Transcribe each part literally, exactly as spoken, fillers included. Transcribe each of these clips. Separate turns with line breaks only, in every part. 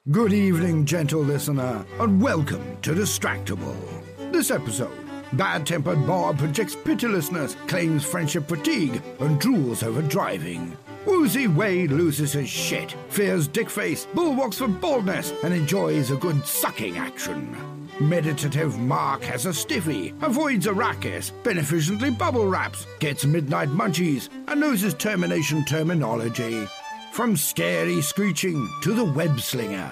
Good evening, gentle listener, and welcome to Distractable. This episode, bad-tempered Bob projects pitilessness, claims friendship fatigue, and drools over driving. Woozy Wade loses his shit, fears dickface, bulwarks for boldness, and enjoys a good sucking action. Meditative Mark has a stiffy, avoids Arrakis, beneficently bubble wraps, gets midnight munchies, and knows his termination terminology. From scary screeching to the web slinger.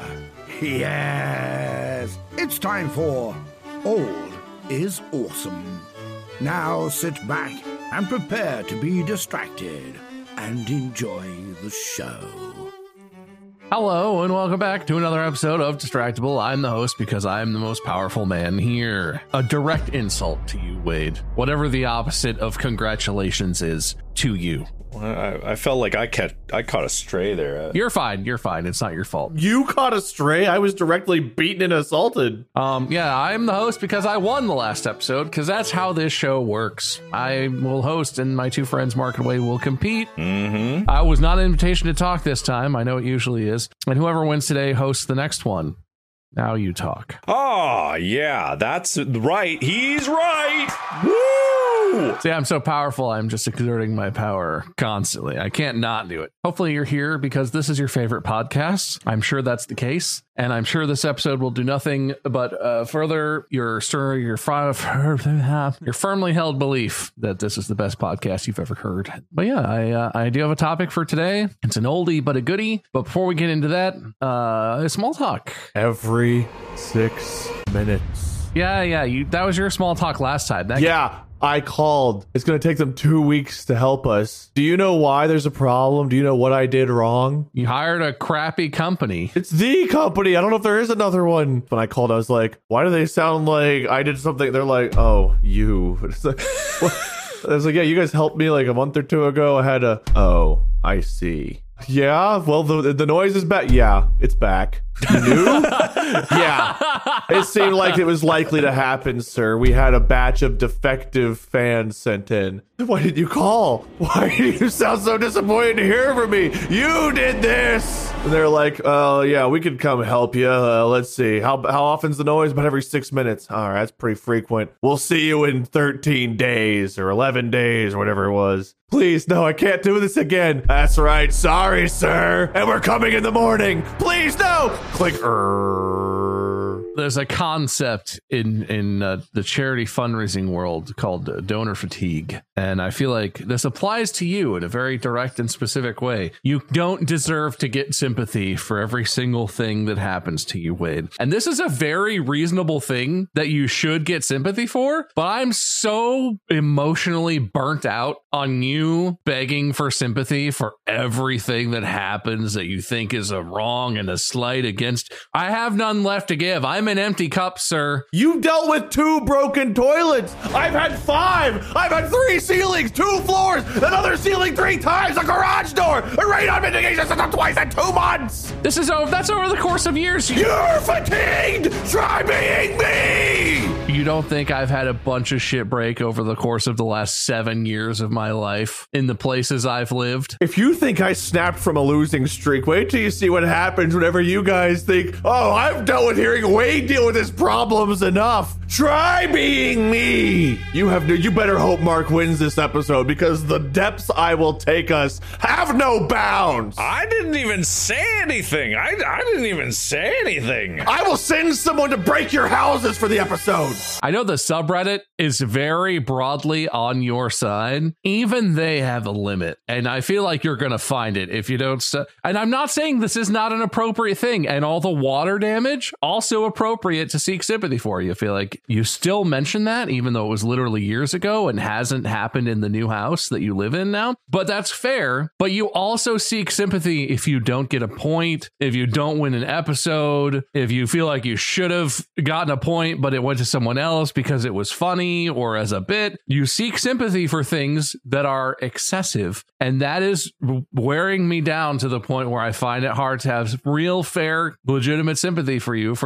Yes, it's time for Old is Awesome. Now sit back and prepare to be distracted and enjoy the show.
Hello and welcome back to another episode of Distractable. I'm the host because I'm the most powerful man here. A direct insult to you, Wade. Whatever the opposite of congratulations is to you.
I, I felt like I caught I caught a stray there.
You're fine. You're fine. It's not your fault.
You caught a stray? I was directly beaten and assaulted.
Um, yeah, I'm the host because I won the last episode, because that's how this show works. I will host and my two friends, Mark and Wade, will compete.
Mm-hmm.
I was not an invitation to talk this time. I know it usually is. And whoever wins today hosts the next one. Now you talk.
Oh, yeah, that's right. He's right. Woo!
See, I'm so powerful, I'm just exerting my power constantly. I can't not do it. Hopefully you're here because this is your favorite podcast. I'm sure that's the case. And I'm sure this episode will do nothing but uh, further your stir, your, your firmly held belief that this is the best podcast you've ever heard. But yeah, I uh, I do have a topic for today. It's an oldie but a goodie. But before we get into that, uh, small talk.
Every six minutes.
Yeah, yeah. You that was your small talk last time. That
yeah. I called. It's going to take them two weeks to help us. Do you know why there's a problem? Do you know what I did wrong?
You hired a crappy company.
It's the company. I don't know if there is another one. When I called, I was like, why do they sound like I did something? They're like, oh, you. It's like, what? I was like, yeah, you guys helped me like a month or two ago. I had a, oh, I see. Yeah, well, the the noise is back. Yeah, it's back. You knew? Yeah. It seemed like it was likely to happen, sir. We had a batch of defective fans sent in. Why did you call? Why do you sound so disappointed to hear from me? You did this! And they're like, oh, yeah, we could come help you. Uh, let's see. How how often's the noise? About every six minutes. All right, that's pretty frequent. We'll see you in thirteen days or eleven days or whatever it was. Please, no, I can't do this again. That's right. Sorry, sir. And we're coming in the morning. Please, no. Click.
There's a concept in in uh, the charity fundraising world called uh, donor fatigue. And I feel like this applies to you in a very direct and specific way. You don't deserve to get sympathy for every single thing that happens to you, Wade. And this is a very reasonable thing that you should get sympathy for. But I'm so emotionally burnt out on you begging for sympathy for everything that happens that you think is a wrong and a slight against. I have none left to give. I'm an empty cup, sir.
You dealt with two broken toilets. I've had five. I've had three ceilings, two floors, another ceiling three times, a garage door, a radon mitigation system twice in two months.
This is over. That's over the course of years.
You're fatigued. Try being me.
You don't think I've had a bunch of shit break over the course of the last seven years of my life in the places I've lived?
If you think I snapped from a losing streak, wait till you see what happens whenever you guys think, oh, I've dealt with hearing Wade deal with his problems enough. Try being me. You have no, you better hope Mark wins this episode, because the depths I will take us have no bounds.
I didn't even say anything. I, I didn't even say anything.
I will send someone to break your houses for the episode.
I know the subreddit is very broadly on your side. Even they have a limit, and I feel like you're going to find it if you don't. Su- and I'm not saying this is not an appropriate thing, and all the water damage also appropriate to seek sympathy for. You feel like you still mention that, even though it was literally years ago and hasn't happened in the new house that you live in now. But that's fair. But you also seek sympathy if you don't get a point, if you don't win an episode, if you feel like you should have gotten a point, but it went to someone else because it was funny or as a bit. You seek sympathy for things that are excessive. And that is wearing me down to the point where I find it hard to have real, fair, legitimate sympathy for you for things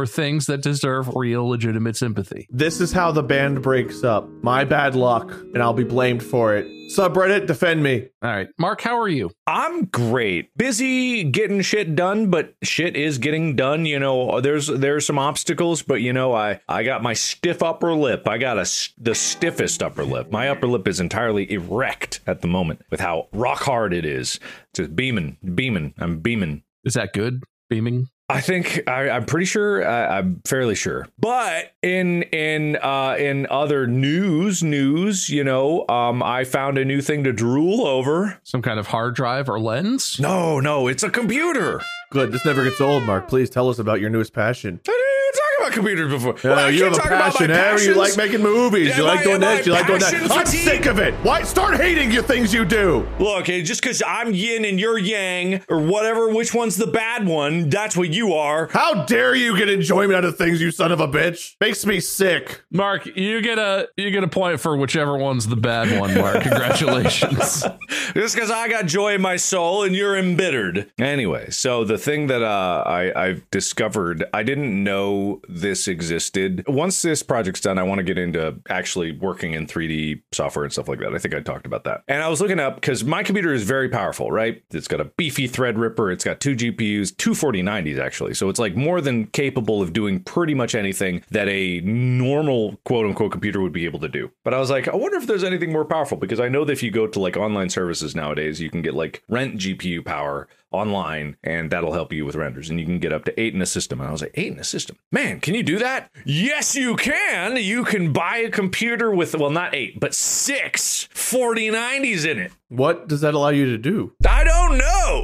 that deserve real, legitimate sympathy.
This is how the band breaks up. My bad luck, and I'll be blamed for it. Subreddit, defend me.
All right. Mark, how are you?
I'm great. Busy getting shit done, but shit is getting done. You know, there's there's some obstacles, but you know, I, I got my stiff upper lip. I got a, the stiffest upper lip. My upper lip is entirely erect at the moment with how rock hard it is. Just beaming, beaming. I'm beaming.
Is that good? Beaming?
I think I, I'm pretty sure. I, I'm fairly sure. But in in uh, in other news, news, you know, um, I found a new thing to drool over.
Some kind of hard drive or lens?
No, no, it's a computer.
Good. This never gets old, Mark. Please tell us about your newest passion.
I didn't even talk about computers before.
Yeah,
Well, I
you
can't
have a
talk about
passion.
my
eh? You
passions.
like making movies.
Yeah,
you like
my-
doing
my
this. You like doing that.
passion
I'm
fatigue.
sick of it. Why? Start hating your things you do.
Look, eh, just because I'm yin and you're yang, or whatever, which one's the bad one, that's what you are.
How dare you get enjoyment out of things, you son of a bitch? Makes me sick.
Mark, you get a you get a point for whichever one's the bad one, Mark. Congratulations.
Just because I got joy in my soul and you're embittered. Anyway, so the thing that uh, I, I've discovered, I didn't know this existed. Once this project's done, I want to get into actually working in three D software and stuff like that. I think I talked about that. And I was looking up, because my computer is very powerful, right? It's got a beefy Threadripper. It's got two G P Us, two forty nineties actually. So it's like more than capable of doing pretty much anything that a normal quote unquote computer would be able to do. But I was like, I wonder if there's anything more powerful, because I know that if you go to like online services nowadays, you can get like rent G P U power online, and that'll help you with renders, and you can get up to eight in a system. And I was like, eight in a system? Man, can you do that? Yes, you can. You can buy a computer with, well, not eight, but six forty nineties in it.
What does that allow you to do?
I don't know.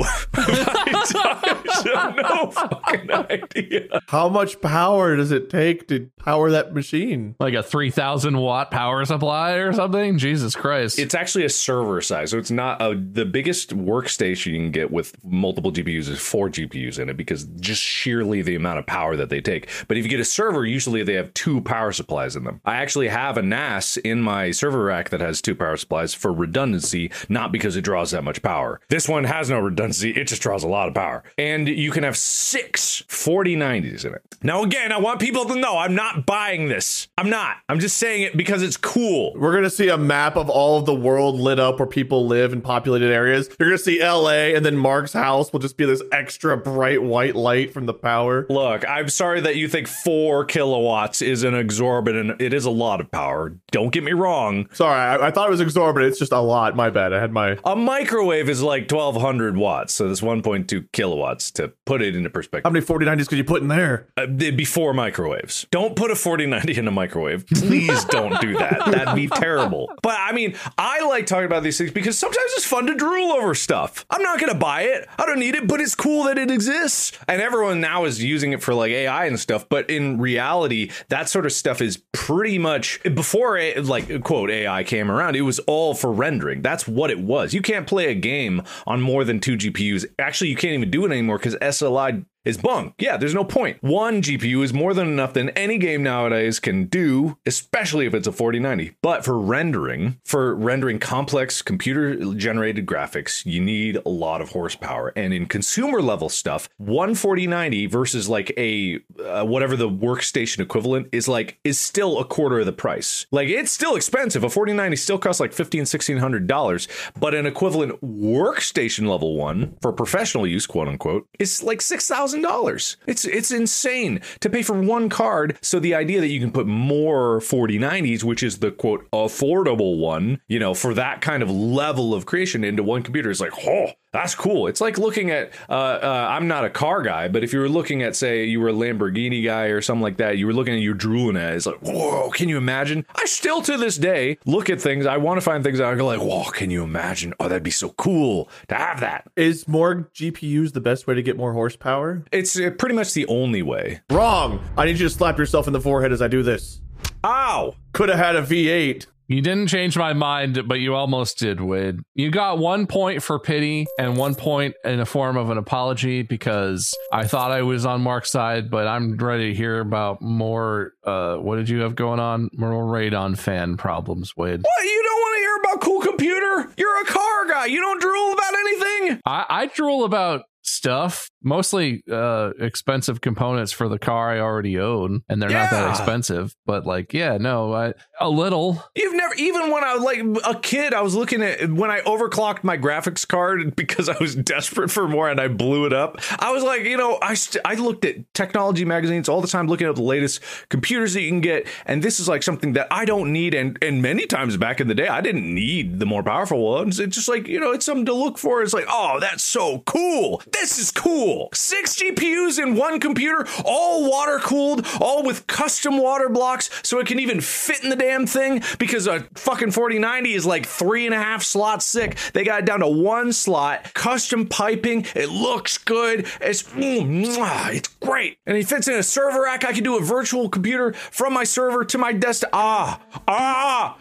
I have no fucking idea.
How much power does it take to power that machine?
Like a three thousand watt power supply or something? Jesus Christ.
It's actually a server size, so it's not a, the biggest workstation you can get with multiple G P Us is four G P Us in it, because just sheerly the amount of power that they take. But if you get a server, usually they have two power supplies in them. I actually have a N A S in my server rack that has two power supplies for redundancy, not because it draws that much power. This one has no redundancy, it just draws a lot of power. And you can have six forty nineties in it. Now again, I want people to know I'm not buying this. I'm not. I'm just saying it because it's cool.
We're going to see a map of all of the world lit up where people live in populated areas. You're going to see L A, and then Mark's house will just be this extra bright white light from the power.
Look, I'm sorry that you think four kilowatts is an exorbitant. It is a lot of power. Don't get me wrong.
Sorry, I, I thought it was exorbitant. It's just a lot. My bad. I had my...
A microwave is like twelve hundred watts, so that's one point two kilowatts to put it into perspective.
How many forty nineties could you put in there?
Uh, before microwaves. Don't put a forty ninety in a microwave. Please don't do that. That'd be terrible. But I mean, I like talking about these things because sometimes it's fun to drool over stuff. I'm not going to buy it. I don't need it, but it's cool that it exists. And everyone now is using it for like A I and stuff. But in reality, that sort of stuff is pretty much before it, like quote A I came around. It was all for rendering. That's what it was. You can't play a game on more than two G P Us. Actually, you can't even do it anymore because S L I is bunk. Yeah, there's no point. One G P U is more than enough than any game nowadays can do, especially if it's a forty ninety. But for rendering, for rendering complex computer-generated graphics, you need a lot of horsepower. And in consumer level stuff, one forty ninety versus like a uh, whatever the workstation equivalent is like is still a quarter of the price. Like it's still expensive. A forty ninety still costs like fifteen, sixteen hundred dollars, but an equivalent workstation level one for professional use, quote unquote, is like six thousand dollars. It's it's insane to pay for one card. So the idea that you can put more forty nineties, which is the quote affordable one, you know, for that kind of level of creation into one computer is like, oh, that's cool. It's like looking at, uh, uh, I'm not a car guy, but if you were looking at, say, you were a Lamborghini guy or something like that, you were looking at, you're drooling at it. It's like, whoa, can you imagine? I still to this day look at things. I want to find things that I go like, whoa, can you imagine? Oh, that'd be so cool to have that.
Is more G P Us the best way to get more horsepower?
It's uh, pretty much the only way.
Wrong. I need you to slap yourself in the forehead as I do this.
Ow.
Could have had a V eight.
You didn't change my mind, but you almost did, Wade. You got one point for pity and one point in a form of an apology because I thought I was on Mark's side, but I'm ready to hear about more. Uh, what did you have going on? More Radon fan problems, Wade.
What? You don't want to hear about cool computer? You're a car guy. You don't drool about anything?
I, I drool about stuff, mostly uh, expensive components for the car I already own, and they're
Yeah.
not that expensive. But like, yeah, no, I, a little.
You've never, even when I was like a kid, I was looking at when I overclocked my graphics card because I was desperate for more and I blew it up. I was like, you know, I st- I looked at technology magazines all the time, looking at the latest computers that you can get, and this is like something that I don't need. And and many times back in the day, I didn't need the more powerful ones. It's just like, you know, it's something to look for. It's like, oh, that's so cool. This is cool. Six G P Us in one computer, all water cooled, all with custom water blocks, so it can even fit in the damn thing, because a fucking forty ninety is like three and a half slots thick. They got it down to one slot, custom piping. It looks good. It's mm, mwah, it's great. And it fits in a server rack. I can do a virtual computer from my server to my desktop. Ah, ah,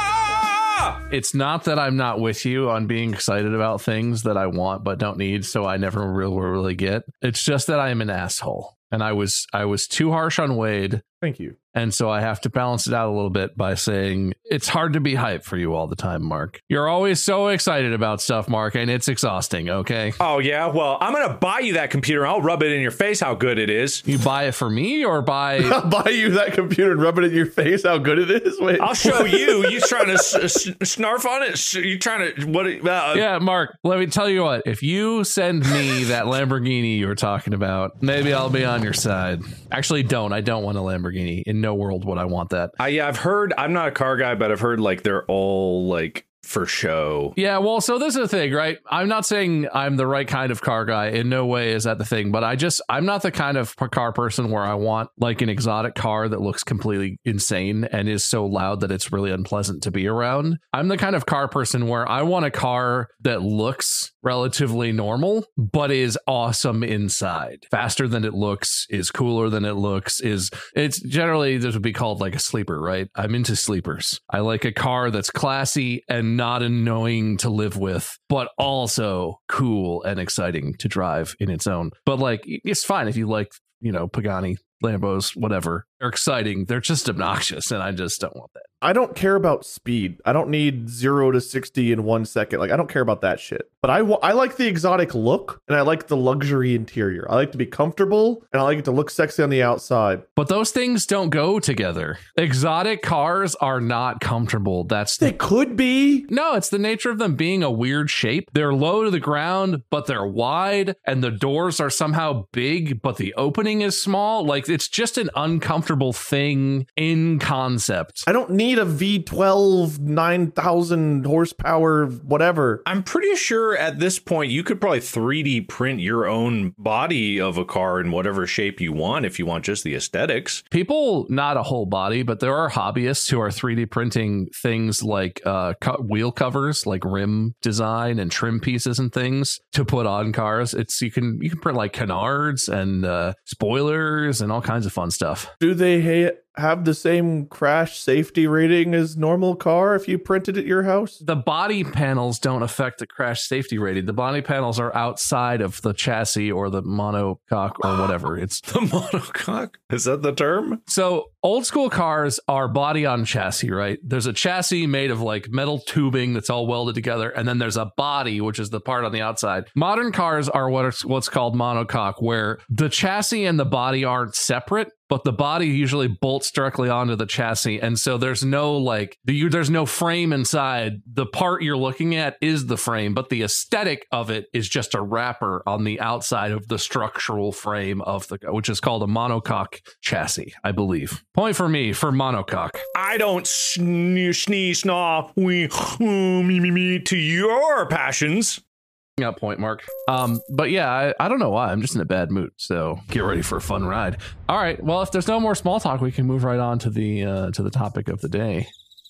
ah!
It's not that I'm not with you on being excited about things that I want but don't need, so I never really, really get. It's just that I am an asshole. And I was I was too harsh on Wade.
Thank you.
And so I have to balance it out a little bit by saying it's hard to be hyped for you all the time, Mark. You're always so excited about stuff, Mark, and it's exhausting, okay?
Oh, yeah? Well, I'm going to buy you that computer. I'll rub it in your face how good it is.
You buy it for me or buy...
I'll buy you that computer and rub it in your face how good it is. Wait,
I'll show you. You trying to s- s- snarf on it? You trying to... what? Uh,
Yeah, Mark, let me tell you what. If you send me that Lamborghini you were talking about, maybe I'll be on your side. Actually, don't. I don't want a Lamborghini. In no world would I want that.
I, yeah, I've heard, I'm not a car guy, but I've heard like they're all like for show.
Yeah, well, so this is the thing, right? I'm not saying I'm the right kind of car guy. In no way is that the thing, but I just, I'm not the kind of car person where I want like an exotic car that looks completely insane and is so loud that it's really unpleasant to be around. I'm the kind of car person where I want a car that looks relatively normal, but is awesome inside. Faster than it looks, is cooler than it looks, is, it's generally, this would be called like a sleeper, right? I'm into sleepers. I like a car that's classy and not annoying to live with, but also cool and exciting to drive in its own. But like, it's fine if you like, you know, Pagani, Lambos, whatever. They're exciting. They're just obnoxious, and I just don't want that.
I don't care about speed. I don't need zero to sixty in one second. Like, I don't care about that shit. But I, wa- I like the exotic look, and I like the luxury interior. I like to be comfortable, and I like it to look sexy on the outside.
But those things don't go together. Exotic cars are not comfortable. That's
They
the...
could be.
No, it's the nature of them being a weird shape. They're low to the ground, but they're wide, and the doors are somehow big, but the opening is small. Like, it's just an uncomfortable thing in concept.
I don't need a V twelve, nine thousand horsepower, whatever.
I'm pretty sure at this point you could probably three D print your own body of a car in whatever shape you want if you want just the aesthetics.
People, not a whole body, but there are hobbyists who are three D printing things like uh, co- wheel covers, like rim design and trim pieces and things to put on cars. It's you can you can print like canards and uh, spoilers and all kinds of fun stuff.
Do they ha- have the same crash safety rating as normal car if you printed at your house?
The body panels don't affect the crash safety rating. The body panels are outside of the chassis or the monocoque or whatever. It's
The monocoque? Is that the term?
so old school cars are body on chassis, right? There's a chassis made of like metal tubing that's all welded together, and then there's a body, which is the part on the outside. Modern cars are what are, what's called monocoque, where the chassis and the body aren't separate, but the body usually bolts directly onto the chassis. And so there's no like, the, there's no frame inside. The part you're looking at is the frame, but the aesthetic of it is just a wrapper on the outside of the structural frame of the, which is called a monocoque chassis, I believe. Point for me for monocoque.
I don't snee, snee, snaw, wee, ooh, me, me, me to your passions.
Yeah, point, Mark. Um, but yeah, I, I don't know why. I'm just in a bad mood. So get ready for a fun ride. All right. Well, if there's no more small talk, we can move right on to the uh, to the topic of the day.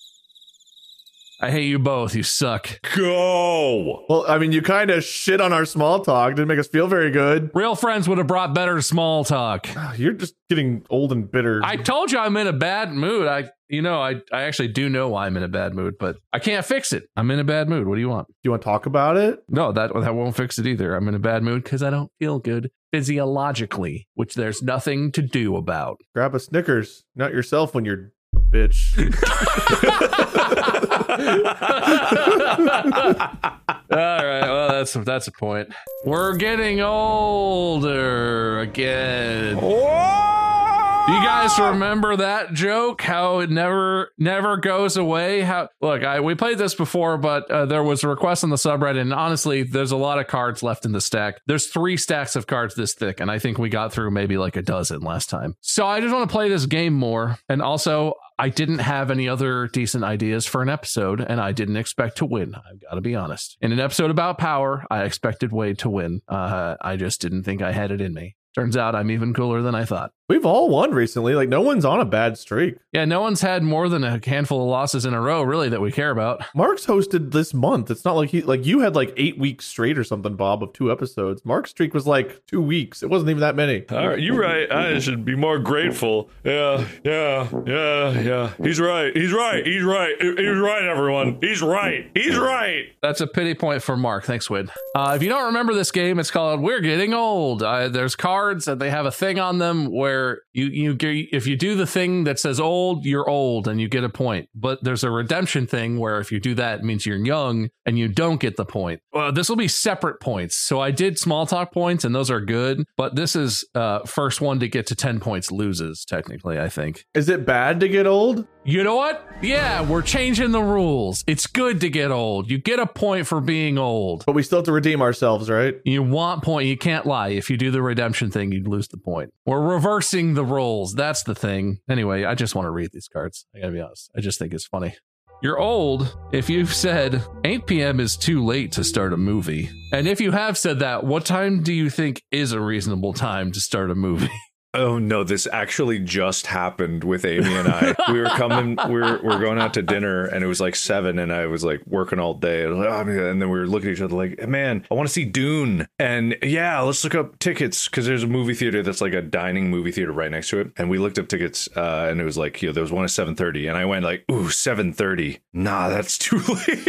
I hate you both. You suck.
Go.
Well, I mean, you kind of shit on our small talk. Didn't make us feel very good.
Real friends would have brought better small talk.
You're just getting old and bitter.
I told you I'm in a bad mood. I, you know, I, I actually do know why I'm in a bad mood, but I can't fix it. I'm in a bad mood. What do you want?
Do you want to talk about it?
No, that that won't fix it either. I'm in a bad mood because I don't feel good physiologically, which there's nothing to do about.
Grab a Snickers. Not yourself when you're a bitch.
All right. Well, that's that's a point. We're getting older again.
Whoa!
Do you guys remember that joke? How it never never goes away? How look, I we played this before, but uh, there was a request on the subreddit, and honestly, there's a lot of cards left in the stack. There's three stacks of cards this thick, and I think we got through maybe like a dozen last time. So I just want to play this game more, and also I didn't have any other decent ideas for an episode, and I didn't expect to win. I've got to be honest. In an episode about power, I expected Wade to win. Uh, I just didn't think I had it in me. Turns out I'm even cooler than I thought.
We've all won recently. Like, no one's on a bad streak.
Yeah, no one's had more than a handful of losses in a row, really, that we care about.
Mark's hosted this month. It's not like he, like you had like eight weeks straight or something, Bob, of two episodes. Mark's streak was like two weeks. It wasn't even that many.
All right, you're right. I should be more grateful. Yeah, yeah, yeah, yeah. He's right. He's right. He's right. He's right, everyone. He's right. He's right.
That's a pity point for Mark. Thanks, Wid. Uh, if you don't remember this game, it's called We're Getting Old. Uh, there's cards and they have a thing on them where you, you if you do the thing that says old, you're old and you get a point. But there's a redemption thing where if you do that, it means you're young and you don't get the point. Well, this will be separate points. So I did small talk points and those are good. But this is uh, first one to get to ten points loses, technically, I think.
Is it bad to get old?
You know what? Yeah, we're changing the rules. It's good to get old. You get a point for being old.
But we still have to redeem ourselves, right?
You want point. You can't lie. If you do the redemption thing, you'd lose the point. We're reversing the roles. That's the thing. Anyway, I just want to read these cards. I gotta be honest. I just think it's funny. You're old if you've said eight p.m. is too late to start a movie. And if you have said that, what time do you think is a reasonable time to start a movie?
Oh no, this actually just happened with Amy and I. We were coming, we were, we were going out to dinner and it was like seven and I was like working all day. And, like, oh, and then we were looking at each other like, man, I want to see Dune. And yeah, let's look up tickets because there's a movie theater that's like a dining movie theater right next to it. And we looked up tickets uh, and it was like, you know, there was one at seven thirty and I went like, ooh, seven thirty. Nah, that's too late.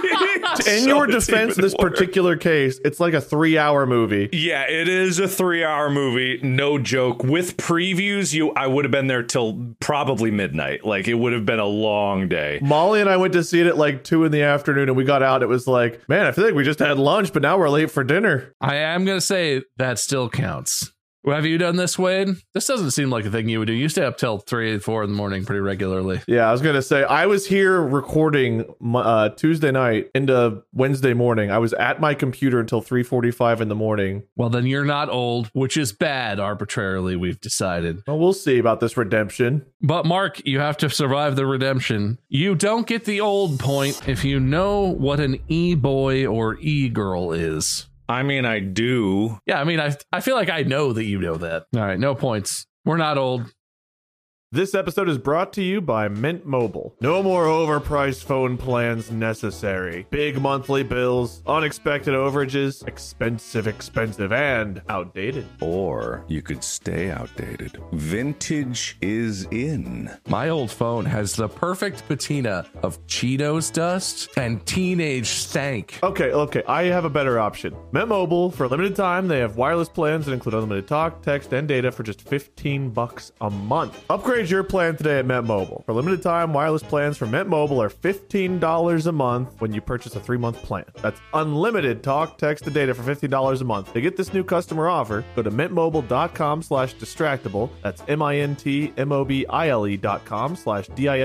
In
So
your
it's
defense,
even
this
worse.
particular case, it's like a three hour movie.
Yeah, it is a three hour movie. No joke. With previews, you I would have been there till probably midnight. Like, it would have been a long day.
Molly and I went to see it at like two in the afternoon and we got out. It was like, man, I feel like we just had lunch, but now we're late for dinner.
I am going to say that still counts. Have you done this, Wade? This doesn't seem like a thing you would do. You stay up till three, four in the morning pretty regularly.
Yeah, I was going to say, I was here recording uh, Tuesday night into Wednesday morning. I was at my computer until three forty-five in the morning.
Well, then you're not old, which is bad arbitrarily, we've decided.
Well, we'll see about this redemption.
But Mark, you have to survive the redemption. You don't get the old point if you know what an e-boy or e-girl is.
I mean, I do.
Yeah, I mean, I I feel like I know that you know that. All right, no points. We're not old.
This episode is brought to you by Mint Mobile. No more overpriced phone plans necessary. Big monthly bills, unexpected overages, expensive, expensive, and outdated.
Or you could stay outdated. Vintage is in.
My old phone has the perfect patina of Cheetos dust and teenage stank.
Okay, okay, I have a better option. Mint Mobile, for a limited time, they have wireless plans that include unlimited talk, text, and data for just fifteen bucks a month. Upgrade your plan today at Mint Mobile. For limited time, wireless plans from Mint Mobile are fifteen dollars a month when you purchase a three-month plan. That's unlimited talk, text, and data for fifteen dollars a month. To get this new customer offer, go to mintmobile.com slash distractible. That's M-I-N-T-M-O-B-I-L-E dot com slash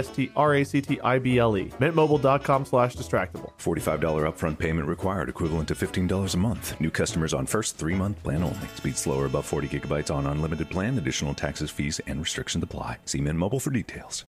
D-I-S-T-R-A-C-T-I-B-L-E. Mintmobile.com slash distractible.
forty-five dollars upfront payment required, equivalent to fifteen dollars a month. New customers on first three-month plan only. Speed slower above forty gigabytes on unlimited plan. Additional taxes, fees, and restrictions apply. See Mint Mobile for details.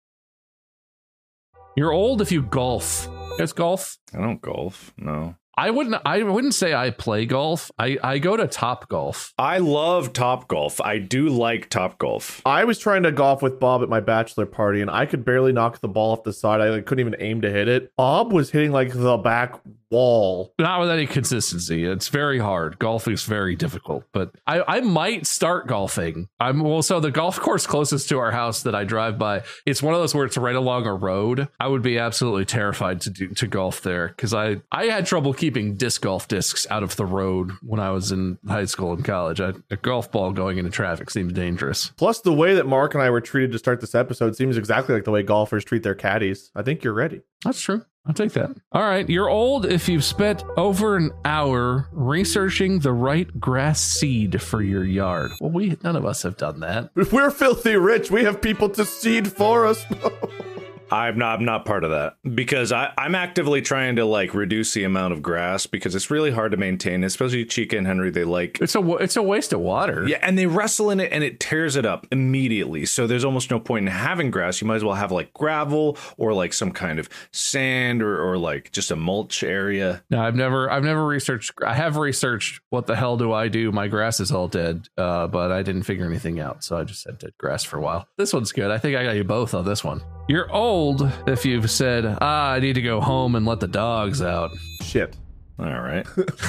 You're old if you golf. You guys golf?
I don't golf. No.
I wouldn't I wouldn't say I play golf. I, I go to Top Golf.
I love Top Golf. I do like Top Golf.
I was trying to golf with Bob at my bachelor party, and I could barely knock the ball off the side. I like, couldn't even aim to hit it. Bob was hitting like the back wall.
Not with any consistency. It's very hard. Golf is very difficult, but I, I might start golfing. I'm well, so the golf course closest to our house that I drive by, it's one of those where it's right along a road. I would be absolutely terrified to do to golf there because I, I had trouble keeping disc golf discs out of the road when I was in high school and college. I, a golf ball going into traffic seems dangerous.
Plus, the way that Mark and I were treated to start this episode seems exactly like the way golfers treat their caddies. I think you're ready.
That's true. I'll take that. All right. You're old if you've spent over an hour researching the right grass seed for your yard. Well, we none of us have done that.
If we're filthy rich, we have people to seed for us.
I'm not I'm not part of that because I, I'm actively trying to like reduce the amount of grass because it's really hard to maintain, especially Chica and Henry. They like
It's a it's a waste of water.
yeah, and they wrestle in it and it tears it up immediately. So there's almost no point in having grass. You might as well have like gravel or like some kind of sand or, or like just a mulch area.
No, I've never I've never researched. I have researched what the hell do I do? My grass is all dead, uh, but I didn't figure anything out. So I just said dead grass for a while. This one's good. I think I got you both on this one. You're old if you've said, ah, I need to go home and let the dogs out.
Shit.
All right.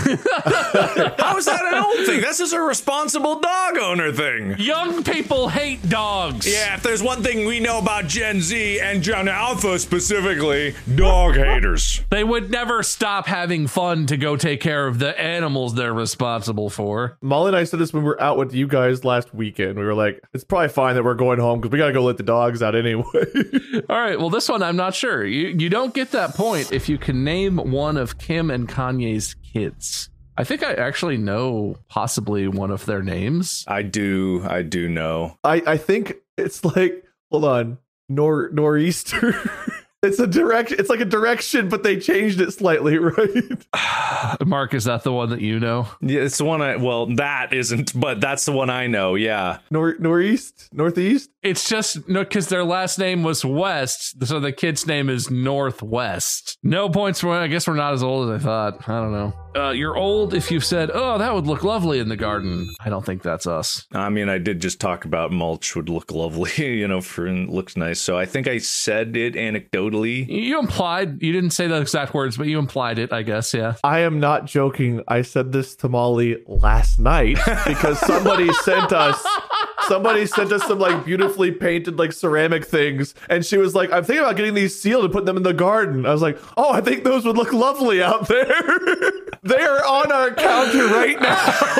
How is that an old thing? This is a responsible dog owner thing.
Young people hate dogs.
Yeah, if there's one thing we know about Gen Z and Gen Alpha specifically, dog haters.
They would never stop having fun to go take care of the animals they're responsible for.
Molly and I said this when we were out with you guys last weekend. We were like, it's probably fine that we're going home because we got to go let the dogs out anyway.
All right. Well, this one, I'm not sure. You, you don't get that point if you can name one of Kim and Kanye's kids. I think I actually know possibly one of their names.
I do. I do know.
I, I think it's like, hold on, Nor Nor'easter. It's a direction. It's like a direction, but they changed it slightly, right?
Mark, is that the one that you know?
Yeah, it's the one I, well, that isn't, but that's the one I know. Yeah.
Nor Northeast? Northeast?
It's just no, because their last name was West, so the kid's name is Northwest. No points for. I guess we're not as old as I thought. I don't know. Uh, you're old if you've said, "Oh, that would look lovely in the garden." I don't think that's us.
I mean, I did just talk about mulch would look lovely, you know, for and looks nice. So I think I said it anecdotally.
You implied. You didn't say the exact words, but you implied it. I guess. Yeah.
I am not joking. I said this to Molly last night because somebody sent us. Somebody sent us some like beautifully painted like ceramic things, and she was like, "I'm thinking about getting these sealed and putting them in the garden." I was like, "Oh, I think those would look lovely out there." They are on our counter right now.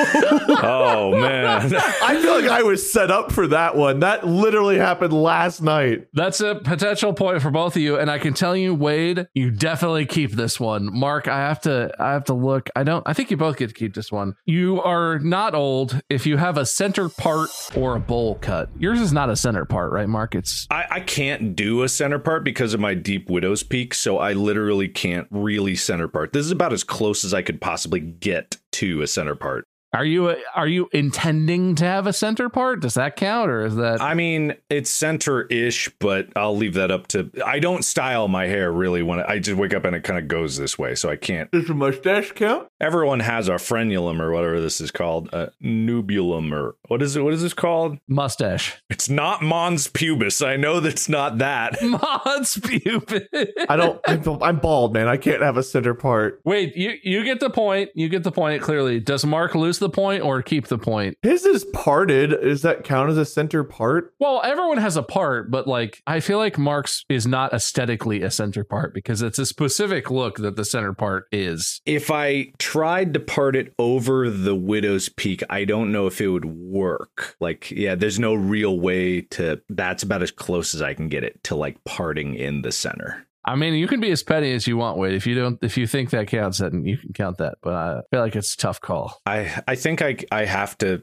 Oh man,
I feel like I was set up for that one. That literally happened last night.
That's a potential point for both of you, and I can tell you, Wade, you definitely keep this one. Mark, I have to, I have to look. I don't. I think you both get to keep this one. You are not old if you have a center part or a bowl cut. Yours is not a center part, right, Mark? It's
I, I can't do a center part because of my deep widow's peak, so I literally can't really center part. This is about as close as I could possibly get to a center part.
Are you are you intending to have a center part? Does that count, or is that?
I mean, it's center-ish, but I'll leave that up to. I don't style my hair really when I just wake up and it kind of goes this way, so I can't.
Does a mustache count?
Everyone has a frenulum or whatever this is called, a nubulum or what is it? What is this called?
Mustache.
It's not mons pubis. I know that's not that.
Mons pubis.
I don't. I'm, I'm bald, man. I can't have a center part.
Wait, you you get the point. You get the point clearly. Does Mark lose the point or keep the point?
His is parted. Does that count as a center part?
Well, everyone has a part, but like I feel like Mark's is not aesthetically a center part because it's a specific look that the center part is.
If I tried to part it over the widow's peak, I don't know if it would work. Like, yeah, there's no real way to. That's about as close as I can get it to like parting in the center.
I mean, you can be as petty as you want, Wade. If you don't, if you think that counts, then you can count that. But I feel like it's a tough call.
I I think I I have to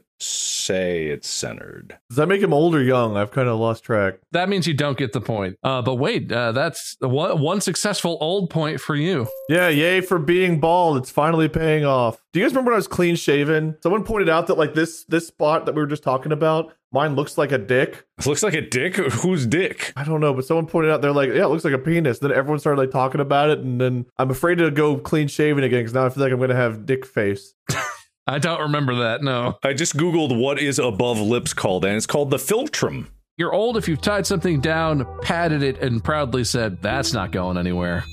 say it's centered.
Does that make him old or young? I've kind of lost track.
That means you don't get the point. Uh, but Wade, uh, that's one, one successful old point for you.
Yeah, yay for being bald. It's finally paying off. Do you guys remember when I was clean shaven? Someone pointed out that like this this spot that we were just talking about, mine looks like a dick.
It looks like a dick? Whose dick?
I don't know, but someone pointed out, they're like, yeah, it looks like a penis. Then everyone started like talking about it, and then I'm afraid to go clean shaven again because now I feel like I'm going to have dick face.
I don't remember that, no.
I just Googled what is above lips called, and it's called the philtrum.
You're old if you've tied something down, patted it, and proudly said, that's not going anywhere.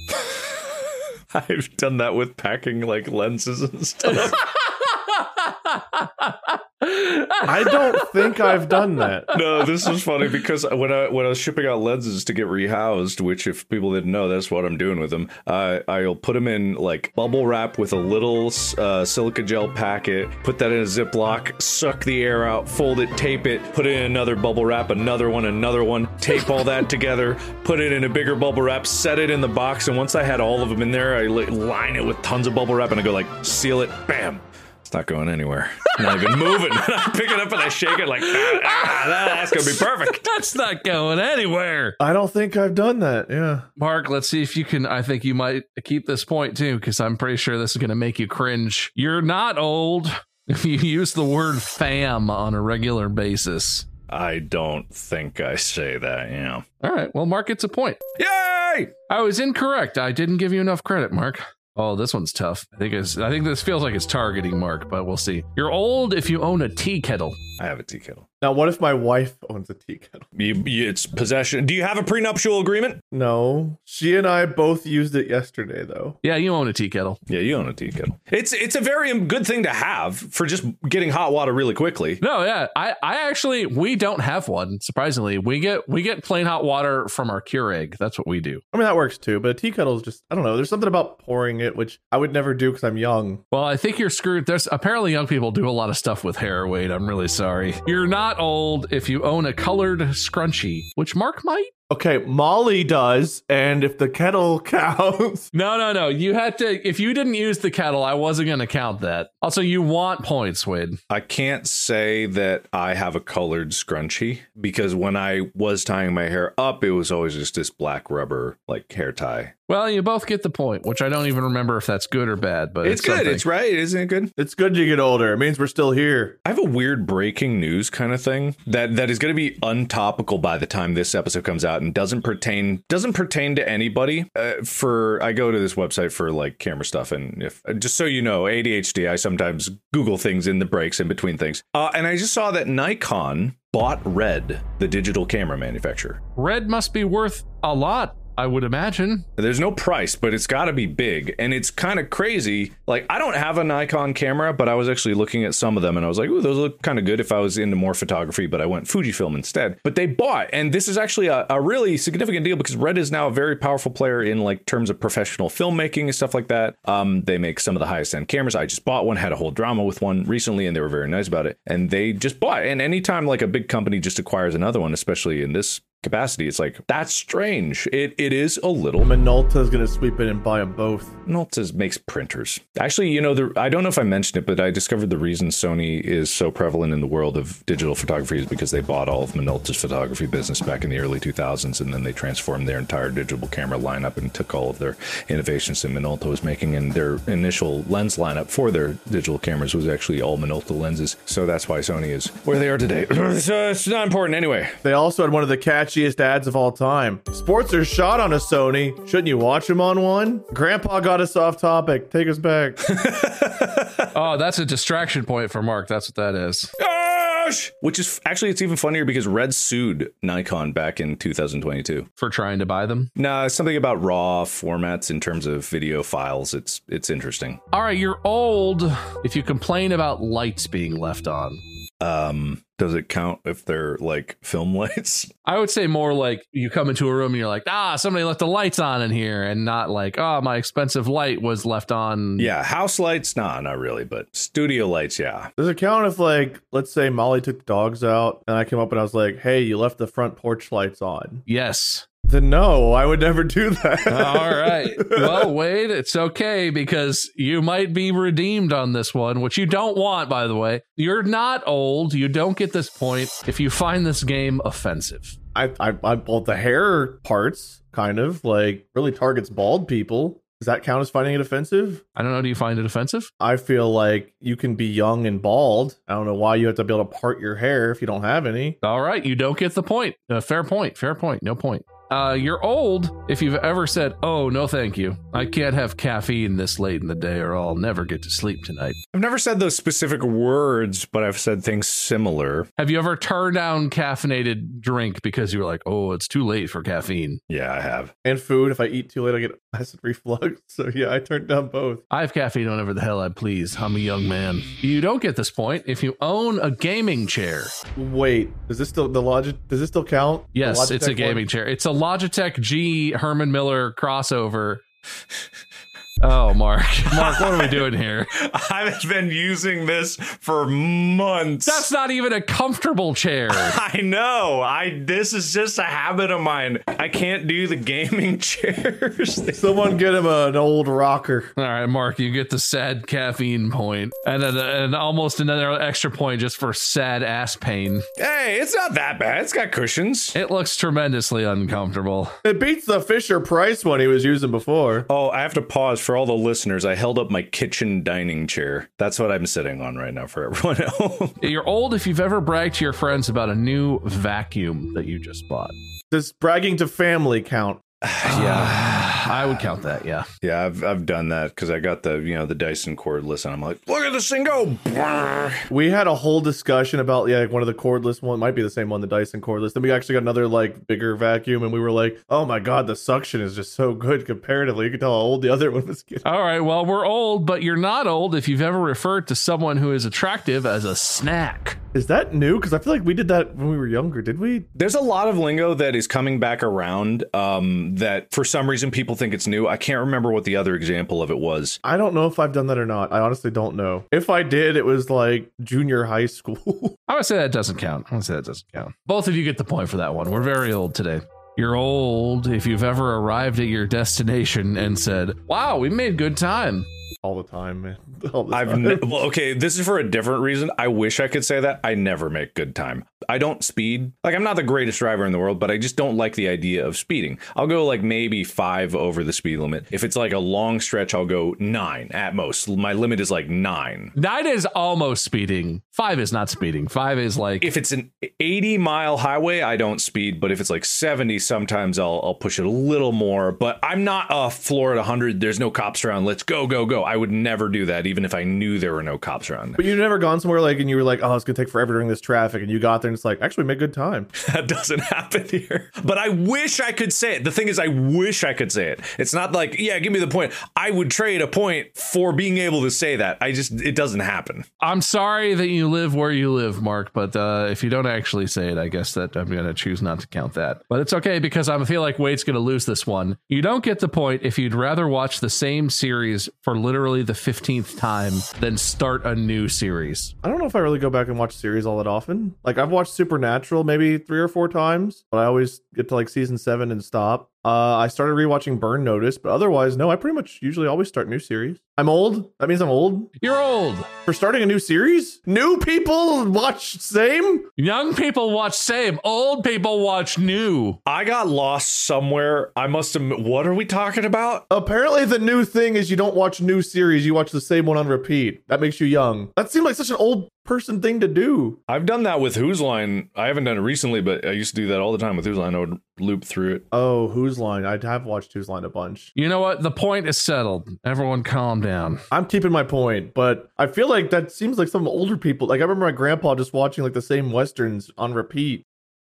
I've done that with packing like lenses and stuff.
I don't think I've done that.
No, this is funny because when I when I was shipping out lenses to get rehoused, which if people didn't know, that's what I'm doing with them. Uh, I'll put them in like bubble wrap with a little uh, silica gel packet, put that in a Ziploc, suck the air out, fold it, tape it, put it in another bubble wrap, another one, another one, tape all that together, put it in a bigger bubble wrap, set it in the box, and once I had all of them in there, I li- line it with tons of bubble wrap, and I go like, seal it, bam. It's not going anywhere. Not even moving. I pick it up and I shake it like, ah, ah, that's going to be perfect.
That's not going anywhere.
I don't think I've done that. Yeah.
Mark, let's see if you can. I think you might keep this point too, because I'm pretty sure this is going to make you cringe. You're not old if you use the word fam on a regular basis.
I don't think I say that, yeah.
All right. Well, Mark gets a point.
Yay!
I was incorrect. I didn't give you enough credit, Mark. Oh, this one's tough. I think it's, I think this feels like it's targeting Mark, but we'll see. You're old if you own a tea kettle.
I have a tea kettle.
Now, what if my wife owns a tea kettle?
You, you, it's possession. Do you have a prenuptial agreement?
No. She and I both used it yesterday, though.
Yeah, you own a tea kettle.
Yeah, you own a tea kettle. It's it's a very good thing to have for just getting hot water really quickly.
No, yeah. I, I actually, we don't have one, surprisingly. We get we get plain hot water from our Keurig. That's what we do.
I mean, that works too, but a tea kettle is just, I don't know. There's something about pouring it, which I would never do because I'm young.
Well, I think you're screwed. There's apparently young people do a lot of stuff with hair, Wade. I'm really sorry. You're not old if you own a colored scrunchie, which Mark might.
Okay, Molly does, and if the kettle counts.
No, no, no. You had to, if you didn't use the kettle, I wasn't going to count that. Also, you want points, Wade.
I can't say that I have a colored scrunchie because when I was tying my hair up, it was always just this black rubber, like hair tie.
Well, you both get the point, which I don't even remember if that's good or bad, but
it's,
it's
good.
something.
It's right. Isn't it good?
It's good you get older. It means we're still here.
I have a weird breaking news kind of thing that, that is going to be untopical by the time this episode comes out and doesn't pertain doesn't pertain to anybody. Uh, for I go to this website for like camera stuff, and if just so you know, A D H D, I sometimes Google things in the breaks in between things. Uh, and I just saw that Nikon bought Red, the digital camera manufacturer.
Red must be worth a lot, I would imagine.
There's no price, but it's got to be big. And it's kind of crazy. Like, I don't have a Nikon camera, but I was actually looking at some of them and I was like, ooh, those look kind of good if I was into more photography, but I went Fujifilm instead. But they bought, and this is actually a, a really significant deal because Red is now a very powerful player in like terms of professional filmmaking and stuff like that. Um, they make some of the highest end cameras. I just bought one, had a whole drama with one recently, and they were very nice about it. And they just bought. And anytime like a big company just acquires another one, especially in this capacity, it's like, that's strange. It it is a little.
Minolta's gonna sweep in and buy them both.
Minolta makes printers. Actually, you know, the, I don't know if I mentioned it, but I discovered the reason Sony is so prevalent in the world of digital photography is because they bought all of Minolta's photography business back in the early two thousands, and then they transformed their entire digital camera lineup and took all of their innovations that Minolta was making, and their initial lens lineup for their digital cameras was actually all Minolta lenses. So that's why Sony is where they are today. So it's not important anyway.
They also had one of the catch ads of all time. Sports are shot on a Sony. Shouldn't you watch them on one? Grandpa got us off topic. Take us back.
Oh, that's a distraction point for Mark. That's what that is.
Gosh! Which is actually, it's even funnier because Red sued Nikon back in two thousand twenty-two
for trying to buy them.
No, something about raw formats in terms of video files. It's it's interesting.
All right, you're old if you complain about lights being left on.
Um, does it count if they're like film lights?
I would say more like you come into a room and you're like, ah, somebody left the lights on in here, and not like, oh, my expensive light was left on.
Yeah, house lights, nah, not really, but studio lights, yeah.
Does it count if, like, let's say Molly took the dogs out and I came up and I was like, hey, you left the front porch lights on?
Yes.
Then no, I would never do that.
All right. Well, Wade, it's okay because you might be redeemed on this one, which you don't want, by the way. You're not old. You don't get this point if you find this game offensive.
I, I, I well, the hair parts kind of like really targets bald people. Does that count as finding it offensive?
I don't know. Do you find it offensive?
I feel like you can be young and bald. I don't know why you have to be able to part your hair if you don't have any.
All right. You don't get the point. Uh, fair point. Fair point. No point. Uh, you're old if you've ever said, oh, no, thank you. I can't have caffeine this late in the day or I'll never get to sleep tonight.
I've never said those specific words, but I've said things similar.
Have you ever turned down caffeinated drink because you were like, oh, it's too late for caffeine?
Yeah, I have.
And food. If I eat too late, I get acid reflux. So yeah, I turned down both.
I have caffeine whenever the hell I please. I'm a young man. You don't get this point if you own a gaming chair.
Wait, is this still the Logitech? Does this still count?
Yes, it's a gaming one? chair. It's a Logitech G Herman Miller crossover. Oh, Mark. Mark, what are we doing here?
I've been using this for months.
That's not even a comfortable chair.
I know. I this is just a habit of mine. I can't do the gaming chairs.
Someone get him a, an old rocker.
All right, Mark, you get the sad caffeine point. And then and almost another extra point just for sad ass pain.
Hey, it's not that bad. It's got cushions.
It looks tremendously uncomfortable.
It beats the Fisher Price one he was using before.
Oh, I have to pause for all the listeners. I held up my kitchen dining chair. That's what I'm sitting on right now for everyone else.
You're old if you've ever bragged to your friends about a new vacuum that you just bought.
Does bragging to family count?
Yeah, I would count that. Yeah,
yeah, I've I've done that because I got the you know the Dyson cordless, and I'm like, look at this thing go.
We had a whole discussion about yeah, like one of the cordless one might be the same one, the Dyson cordless. Then we actually got another like bigger vacuum, and we were like, oh my god, the suction is just so good comparatively. You could tell how old the other one was getting.
All right, well, we're old, but you're not old if you've ever referred to someone who is attractive as a snack.
Is that new? Because I feel like we did that when we were younger. Did we?
There's a lot of lingo that is coming back around um, that for some reason people think it's new. I can't remember what the other example of it was.
I don't know if I've done that or not. I honestly don't know. If I did, it was like junior high school.
I would say that doesn't count. I would say that doesn't count. Both of you get the point for that one. We're very old today. You're old if you've ever arrived at your destination and said, wow, we made good time.
All the time, man. All the
I've
time.
ne- well, okay, this is for a different reason. I wish I could say that. I never make good time. I don't speed. Like, I'm not the greatest driver in the world, but I just don't like the idea of speeding. I'll go like maybe five over the speed limit. If it's like a long stretch, I'll go nine at most. My limit is like nine.
Nine is almost speeding. Five is not speeding. Five is like...
If it's an eighty mile highway, I don't speed. But if it's like seventy, sometimes I'll, I'll push it a little more. But I'm not a Florida one hundred. There's no cops around. Let's go, go, go. I would never do that, even if I knew there were no cops around.
But you've never gone somewhere like, and you were like, oh, it's going to take forever during this traffic. And you got there and it's like, actually, make good time.
That doesn't happen here. But I wish I could say it. The thing is, I wish I could say it. It's not like, yeah, give me the point. I would trade a point for being able to say that. I just, it doesn't happen.
I'm sorry that you live where you live, Mark, but uh, if you don't actually say it, I guess that I'm going to choose not to count that. But it's okay because I feel like Wade's going to lose this one. You don't get the point if you'd rather watch the same series for literally the fifteenth time than start a new series.
I don't know if I really go back and watch series all that often. Like, I've watched Supernatural maybe three or four times, but I always get to like season seven and stop. Uh, I started rewatching Burn Notice, but otherwise, no, I pretty much usually always start new series. I'm old. That means I'm old.
You're old.
For starting a new series? New people watch same?
Young people watch same. Old people watch new.
I got lost somewhere. I must have... What are we talking about?
Apparently the new thing is you don't watch new series. You watch the same one on repeat. That makes you young. That seemed like such an old person thing to do.
I've done that with Who's Line. I haven't done it recently, but I used to do that all the time with Who's Line. I would loop through it.
Oh, Who's Line. I have watched Who's Line a bunch.
You know what? The point is settled. Everyone calm down.
I'm keeping my point, but I feel like that seems like some older people. Like, I remember my grandpa just watching like the same Westerns on repeat.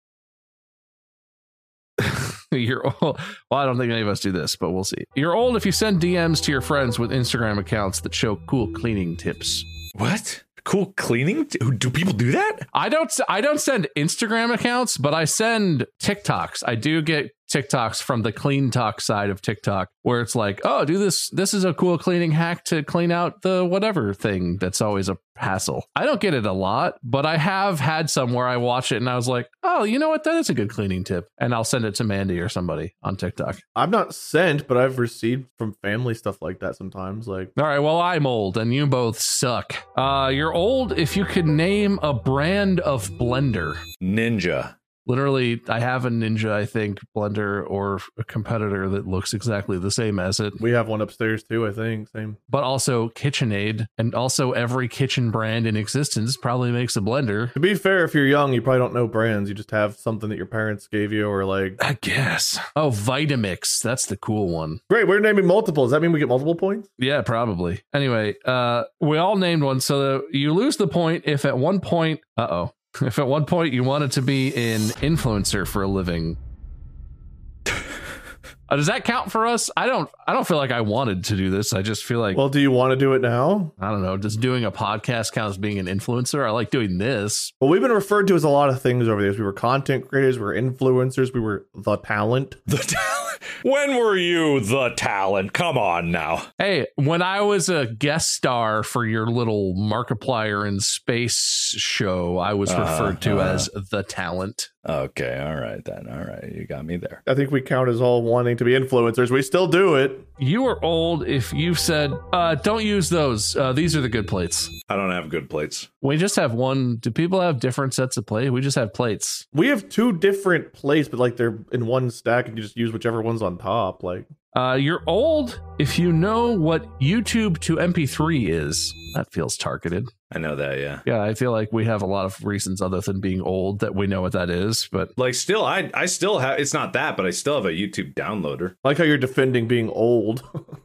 You're old. Well, I don't think any of us do this, but we'll see. You're old if you send D Ms to your friends with Instagram accounts that show cool cleaning tips.
What? Cool cleaning? Do people do that?
I don't I don't send Instagram accounts, but I send TikToks. I do get TikToks from the clean talk side of TikTok where it's like, oh, do this. This is a cool cleaning hack to clean out the whatever thing that's always a hassle. I don't get it a lot, but I have had some where I watch it and I was like, oh, you know what? That is a good cleaning tip. And I'll send it to Mandy or somebody on TikTok.
I've not sent, but I've received from family stuff like that sometimes. Like,
all right, well, I'm old and you both suck. Uh, you're old if you could name a brand of blender.
Ninja.
Literally, I have a Ninja, I think, blender or a competitor that looks exactly the same as it.
We have one upstairs too, I think. Same.
But also KitchenAid, and also every kitchen brand in existence probably makes a blender.
To be fair, if you're young, you probably don't know brands. You just have something that your parents gave you, or like...
I guess. Oh, Vitamix. That's the cool one.
Great, we're naming multiple. Does that mean we get multiple points?
Yeah, probably. Anyway, uh, we all named one, so you lose the point if at one point... Uh-oh. If at one point you wanted to be an influencer for a living. Uh, does that count for us? I don't I don't feel like I wanted to do this. I just feel like,
well, do you want to do it now?
I don't know. Does doing a podcast count as being an influencer? I like doing this.
Well, we've been referred to as a lot of things over the years. We were content creators, we were influencers, we were the talent.
The talent. When were you the talent? Come on now.
Hey, when I was a guest star for your little Markiplier in Space show, I was referred uh, to uh, as the talent.
Okay, all right then. All right, you got me there.
I think we count as all wanting to be influencers. We still do it.
You are old if you've said, uh, don't use those. Uh, these are the good plates.
I don't have good plates.
We just have one. Do people have different sets of plates? We just have plates.
We have two different plates, but like they're in one stack and you just use whichever one's on top. Like,
uh, you're old if you know what YouTube to M P three is. That feels targeted.
I know that, yeah.
Yeah, I feel like we have a lot of reasons other than being old that we know what that is, but...
Like, still, I I still have... It's not that, but I still have a YouTube downloader.
I like how you're defending being old.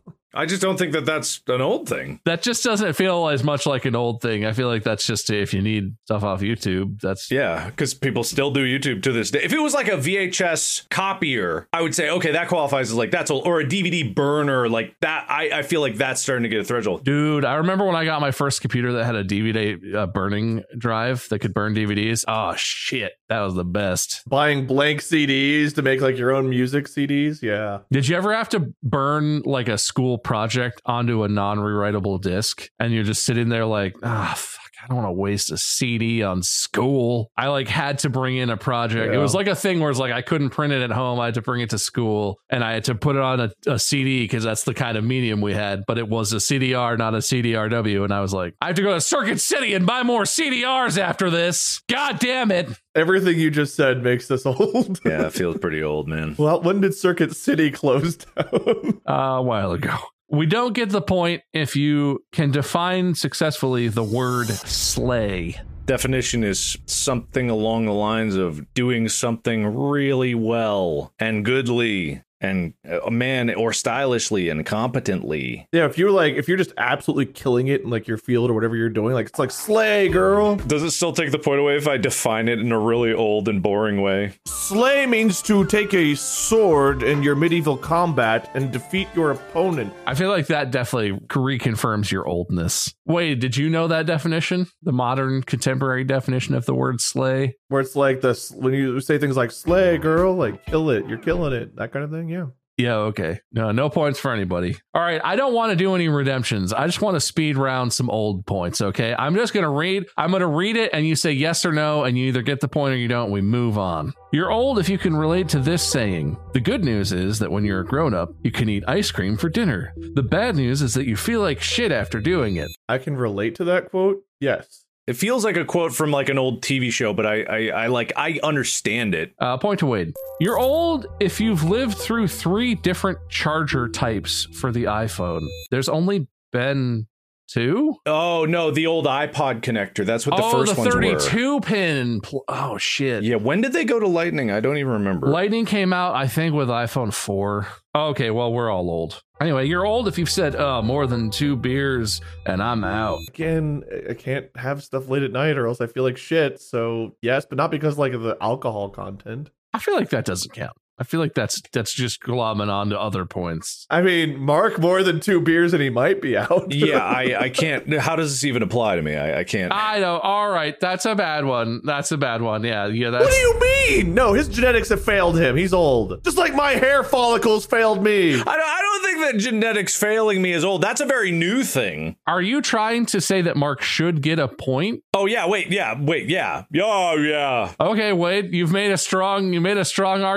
I just don't think that that's an old thing.
That just doesn't feel as much like an old thing. I feel like that's just if you need stuff off YouTube. That's
yeah, because people still do YouTube to this day. If it was like a V H S copier, I would say, okay, that qualifies as like that's old. Or a D V D burner, like that. I, I feel like that's starting to get a threshold.
Dude, I remember when I got my first computer that had a D V D uh, burning drive that could burn D V Ds. Oh, shit. That was the best.
Buying blank C Ds to make like your own music C Ds. Yeah.
Did you ever have to burn like a school project onto a non-rewritable disc and you're just sitting there like, ah, fuck, I don't want to waste a C D on school. I like had to bring in a project. Yeah. It was like a thing where it's like I couldn't print it at home. I had to bring it to school and I had to put it on a, a C D because that's the kind of medium we had, but it was a C D R, not a C D R W. And I was like, I have to go to Circuit City and buy more C D Rs after this. God damn it.
Everything you just said makes us old.
Yeah, it feels pretty old, man.
Well, when did Circuit City close down?
uh, a while ago. We don't get the point if you can define successfully the word slay.
Definition is something along the lines of doing something really well and goodly and a man or stylishly and competently.
Yeah, if you're like, if you're just absolutely killing it in like your field or whatever you're doing, like it's like slay, girl.
Does it still take the point away if I define it in a really old and boring way?
Slay means to take a sword in your medieval combat and defeat your opponent.
I feel like that definitely reconfirms your oldness. Wait, did you know that definition? The modern contemporary definition of the word slay?
Where it's like this, when you say things like slay, girl, like kill it, you're killing it, that kind of thing. Yeah.
Yeah, okay. No, no points for anybody. All right, I don't want to do any redemptions. I just want to speed round some old points, okay? I'm just going to read. I'm going to read it, and you say yes or no, and you either get the point or you don't. We move on. You're old if you can relate to this saying. The good news is that when you're a grown-up, you can eat ice cream for dinner. The bad news is that you feel like shit after doing it.
I can relate to that quote. Yes.
It feels like a quote from like an old T V show, but I, I, I like, I understand it.
Uh, point to Wade. You're old if you've lived through three different charger types for the iPhone. There's only been two?
Oh, no, the old iPod connector. That's what the
oh,
first
the
ones were.
thirty-two pin. Pl- oh, shit.
Yeah, when did they go to Lightning? I don't even remember.
Lightning came out, I think, with iPhone four. Okay, well, we're all old. Anyway, you're old if you've said, oh, more than two beers and I'm out.
Again, I can't have stuff late at night or else I feel like shit. So, yes, but not because like of the alcohol content.
I feel like that doesn't count. I feel like that's that's just glomming on to other points.
I mean, Mark, more than two beers and he might be out.
Yeah, I, I can't. How does this even apply to me? I, I can't.
I know. All right. That's a bad one. That's a bad one. Yeah. Yeah. That's...
What do you mean? No, his genetics have failed him. He's old. Just like my hair follicles failed me.
I don't, I don't think that genetics failing me is old. That's a very new thing.
Are you trying to say that Mark should get a point?
Oh, yeah. Wait. Yeah. Wait. Yeah. Oh, yeah.
Okay, Wade. You've made a strong you made a strong argument, I guess.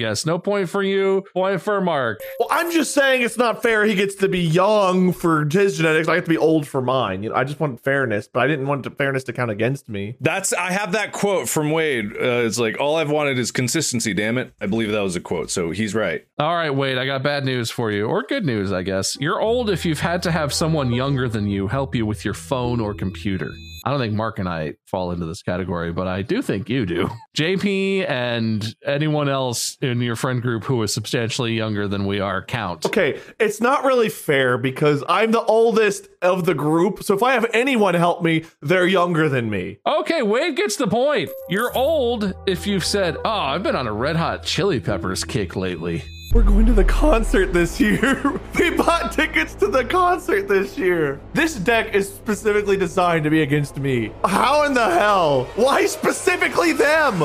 guess. No point for you. Point for Mark.
Well, I'm just saying it's not fair. He gets to be young for his genetics. I have to be old for mine. You know, I just want fairness, but I didn't want the fairness to count against me.
That's I have that quote from Wade. Uh, it's like, all I've wanted is consistency, damn it. I believe that was a quote, so he's right.
All right, Wade, I got bad news for you, or good news, I guess. You're old if you've had to have someone younger than you help you with your phone or computer. I don't think Mark and I fall into this category, but I do think you do. J P and anyone else in your friend group who is substantially younger than we are count.
Okay, it's not really fair because I'm the oldest of the group. So if I have anyone help me, they're younger than me.
Okay, Wade gets the point. You're old if you've said, oh, I've been on a Red Hot Chili Peppers kick lately.
We're going to the concert this year. We bought tickets to the concert this year. This deck is specifically designed to be against me. How in the hell? Why specifically them?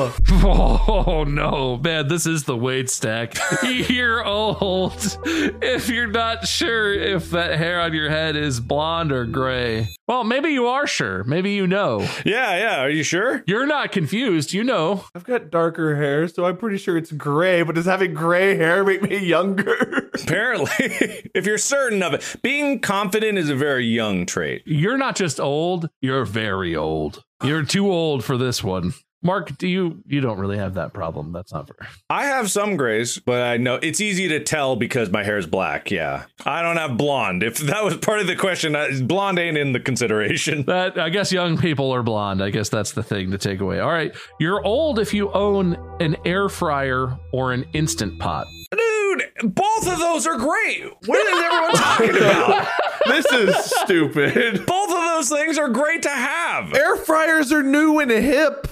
Oh no, man, this is the Wade stack. You're old if you're not sure if that hair on your head is blonde or gray. Well, maybe you are sure. Maybe you know.
Yeah, yeah. Are you sure?
You're not confused. You know.
I've got darker hair, so I'm pretty sure it's gray, but does having gray hair make me younger?
Apparently, if you're certain of it. Being confident is a very young trait.
You're not just old, you're very old. You're too old for this one. Mark, do you you don't really have that problem? That's not fair.
I have some grays, but I know it's easy to tell because my hair is black. Yeah, I don't have blonde. If that was part of the question, blonde ain't in the consideration.
That I guess young people are blonde. I guess that's the thing to take away. All right, you're old if you own an air fryer or an Instant Pot.
Dude, both of those are great. What is everyone talking about?
This is stupid.
Both of those things are great to have.
Air fryers are new and hip.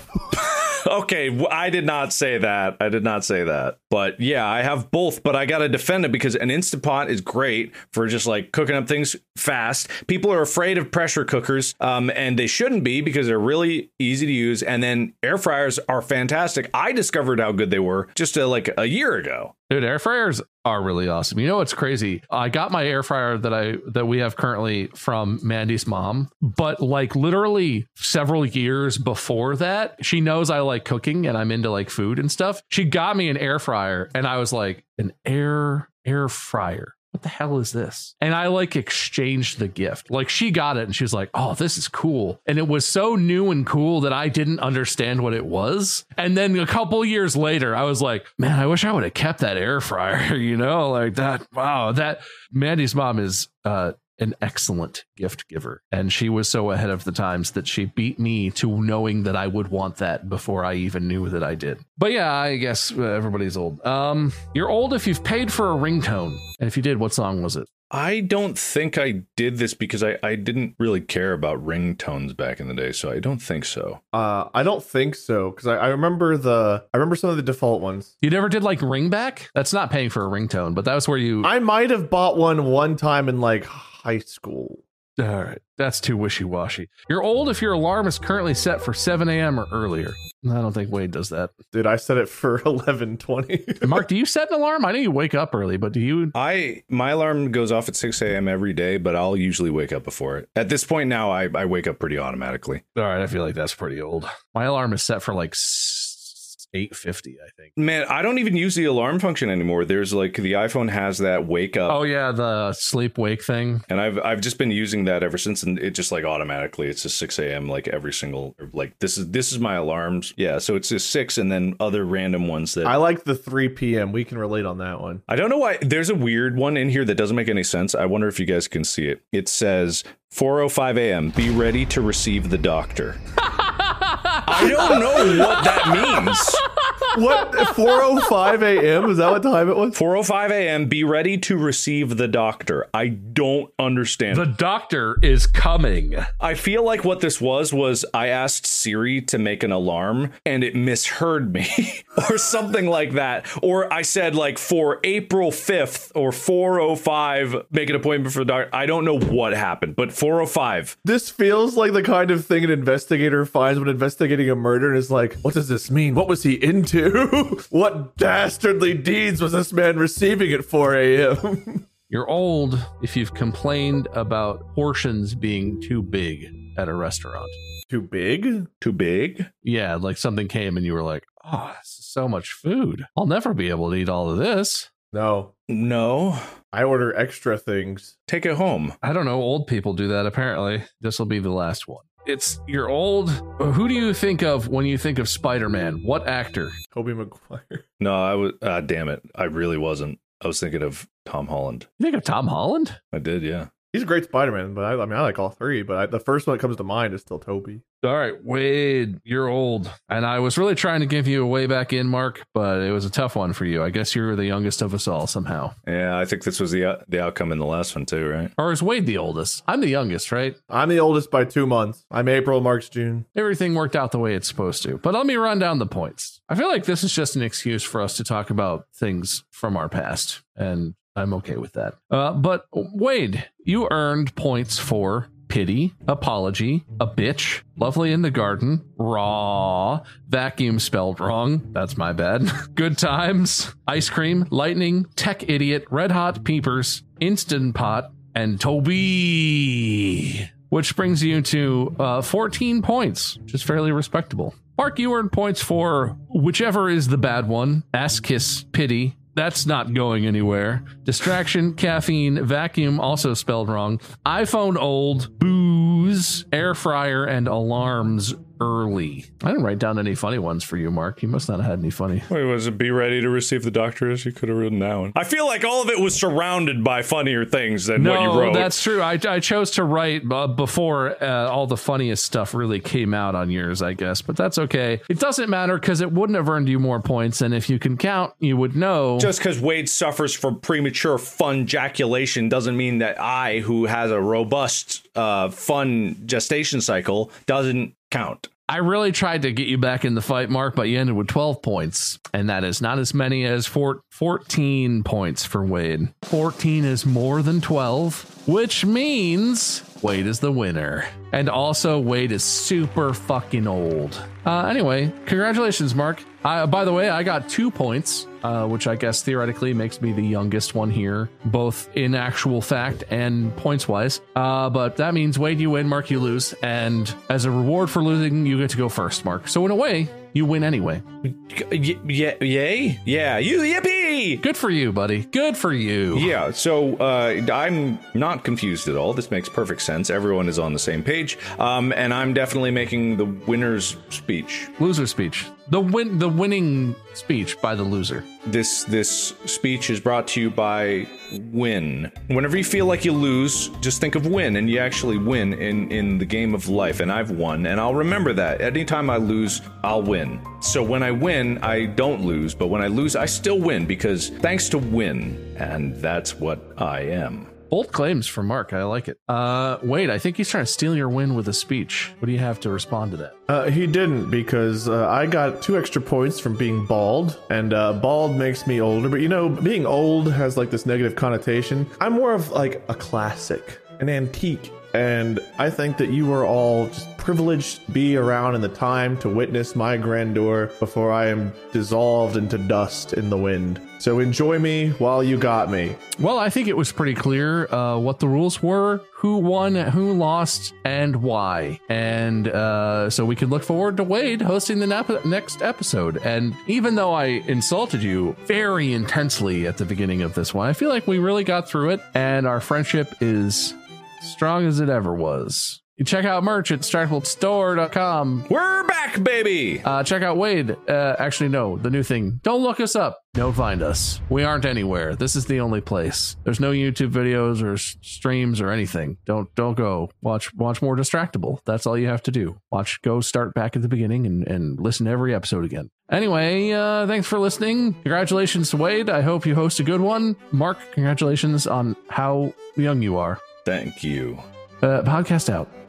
Okay, I did not say that. I did not say that. But yeah, I have both, but I got to defend it because an Instant Pot is great for just like cooking up things fast. People are afraid of pressure cookers, um, and they shouldn't be because they're really easy to use. And then air fryers are fantastic. I discovered how good they were just uh, like a year ago.
Dude, air fryers are really awesome. You know what's crazy? I got my air fryer that I that we have currently from Mandy's mom, but like literally several years before that, she knows I like cooking and I'm into like food and stuff. She got me an air fryer and I was like, an air air fryer. What the hell is this? And I like exchanged the gift. Like she got it and she was like, oh, this is cool. And it was so new and cool that I didn't understand what it was. And then a couple years later, I was like, man, I wish I would have kept that air fryer, you know, like that. Wow, that Mandy's mom is uh, an excellent gift giver. And she was so ahead of the times that she beat me to knowing that I would want that before I even knew that I did. But yeah, I guess everybody's old. Um, you're old if you've paid for a ringtone. And if you did, what song was it?
I don't think I did this because I, I didn't really care about ringtones back in the day, so I don't think so.
Uh, I don't think so because I, I remember the I remember some of the default ones.
You never did like ringback? That's not paying for a ringtone, but that was where you.
I might have bought one one time in like high school.
All right, that's too wishy-washy. You're old if your alarm is currently set for seven a.m. or earlier. I don't think Wade does that.
Dude, I set it for eleven twenty.
Mark, do you set an alarm? I know you wake up early, but do you?
I my alarm goes off at six a.m. every day, but I'll usually wake up before it. At this point now, I, I wake up pretty automatically.
All right, I feel like that's pretty old. My alarm is set for like eight fifty, I think.
Man, I don't even use the alarm function anymore. There's like the iPhone has that wake up.
Oh yeah, the sleep wake thing.
And I've I've just been using that ever since, and it just like automatically it's just six a.m. like every single like this is this is my alarms. Yeah, so it's just six and then other random ones that
I like the three p.m. We can relate on that one.
I don't know why there's a weird one in here that doesn't make any sense. I wonder if you guys can see it. It says four oh five a.m. Be ready to receive the doctor. I don't know what that means.
What? four oh five a.m. Is that what time it was?
four oh five a.m. Be ready to receive the doctor. I don't understand.
The doctor is coming.
I feel like what this was was I asked Siri to make an alarm and it misheard me or something like that. Or I said like for April fifth or four oh five, make an appointment for the doctor. I don't know what happened, but four oh five.
This feels like the kind of thing an investigator finds when investigating a murder and is like, what does this mean? What was he into? What dastardly deeds was this man receiving at four a.m.?
You're old if you've complained about portions being too big at a restaurant.
Too big?
Too big?
Yeah, like something came and you were like, Oh, this is so much food. I'll never be able to eat all of this.
No,
No.
I order extra things.
Take it home.
I don't know. Old people do that, apparently. This will be the last one. It's your old. Who do you think of when you think of Spider-Man? What actor?
Tobey Maguire.
No, I was. Ah, damn it. I really wasn't. I was thinking of Tom Holland.
You think of Tom Holland?
I did, yeah.
He's a great Spider-Man, but I, I mean, I like all three. But I, the first one that comes to mind is still Tobey.
All right, Wade, you're old. And I was really trying to give you a way back in, Mark, but it was a tough one for you. I guess you were the youngest of us all somehow.
Yeah, I think this was the uh, the outcome in the last one too, right?
Or is Wade the oldest? I'm the youngest, right?
I'm the oldest by two months. I'm April, Mark's June.
Everything worked out the way it's supposed to. But let me run down the points. I feel like this is just an excuse for us to talk about things from our past, and I'm okay with that. Uh, but Wade, you earned points for pity, apology, a bitch, lovely in the garden, raw, vacuum spelled wrong, that's my bad, good times, ice cream, lightning, tech idiot, red hot peepers, instant pot, and Toby, which brings you to uh, fourteen points, which is fairly respectable. Mark, you earned points for whichever is the bad one, ass kiss, pity. That's not going anywhere. Distraction, caffeine, vacuum, also spelled wrong. iPhone old, booze, air fryer, and alarms early. I didn't write down any funny ones for you, Mark. You must not have had any funny.
Wait, was it be ready to receive the doctorate? You could have written that one. I feel like all of it was surrounded by funnier things than
no,
what you wrote.
That's true. I, I chose to write uh, before uh, all the funniest stuff really came out on yours, I guess. But that's okay. It doesn't matter because it wouldn't have earned you more points. And if you can count, you would know.
Just because Wade suffers from premature fun ejaculation doesn't mean that I, who has a robust uh, fun gestation cycle, doesn't count.
I really tried to get you back in the fight, Mark, but you ended with twelve points, and that is not as many as four, fourteen points for Wade. fourteen is more than twelve, which means Wade is the winner. And also, Wade is super fucking old. Uh, anyway, congratulations, Mark. Uh, by the way, I got two points, uh, which I guess theoretically makes me the youngest one here, both in actual fact and points wise. Uh, but that means Wade, you win, Mark, you lose. And as a reward for losing, you get to go first, Mark. So in a way, you win anyway.
Y- y- yay? Yeah, you yippee!
Good for you, buddy. Good for you.
Yeah, so uh, I'm not confused at all. This makes perfect sense. Everyone is on the same page. Um, and I'm definitely making the winner's speech.
Loser speech. The win, the winning speech by the loser.
This this speech is brought to you by win. Whenever you feel like you lose, just think of win, and you actually win in, in the game of life. And I've won, and I'll remember that. Anytime I lose, I'll win. So when I win, I don't lose, but when I lose, I still win, because thanks to win, and that's what I am.
Bold claims from Mark. I like it. Uh, wait, I think he's trying to steal your win with a speech. What do you have to respond to that?
Uh, he didn't, because uh, I got two extra points from being bald, and uh, bald makes me older. But you know, being old has like this negative connotation. I'm more of like a classic, an antique. And I think that you are all just privileged to be around in the time to witness my grandeur before I am dissolved into dust in the wind. So enjoy me while you got me.
Well, I think it was pretty clear uh, what the rules were, who won, who lost, and why. And uh, so we can look forward to Wade hosting the nap- next episode. And even though I insulted you very intensely at the beginning of this one, I feel like we really got through it, and our friendship is strong as it ever was. You check out merch at Distractable Store dot com.
We're back, baby!
Uh, check out Wade. Uh, actually, no, the new thing. Don't look us up. Don't find us. We aren't anywhere. This is the only place. There's no YouTube videos or s- streams or anything. Don't don't go. Watch watch more Distractable. That's all you have to do. Watch. Go start back at the beginning and, and listen to every episode again. Anyway, uh, thanks for listening. Congratulations to Wade. I hope you host a good one. Mark, congratulations on how young you are.
Thank you.
Uh, podcast out.